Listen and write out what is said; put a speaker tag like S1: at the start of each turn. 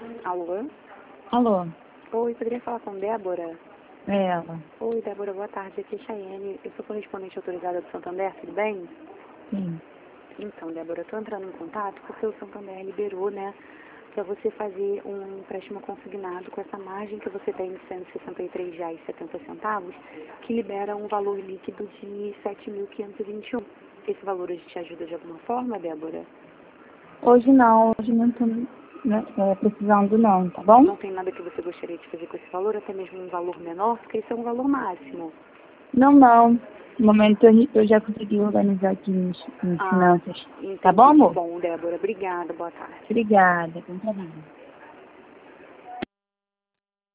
S1: Alô?
S2: Alô,
S1: Oi, poderia falar com Débora?
S2: é ela.
S1: Oi, Débora, boa tarde. Aqui é Chayane. Eu sou correspondente autorizada do Santander, tudo bem?
S2: Sim.
S1: Então, Débora, eu estou entrando em contato porque o Santander liberou, né, para você fazer um empréstimo consignado com essa margem que você tem de R$ 163,70, que libera um valor líquido de 7.521. Esse valor a gente te ajuda de alguma forma, Débora?
S2: Hoje não tô precisando não, tá bom?
S1: Não tem nada que você gostaria de fazer com esse valor, até mesmo um valor menor, porque esse é um valor máximo.
S2: Não. No momento eu já consegui organizar aqui minhas finanças.
S1: Entendi.
S2: Tá bom, amor?
S1: Bom, Débora, obrigada, boa tarde.
S2: Obrigada. Bom trabalho.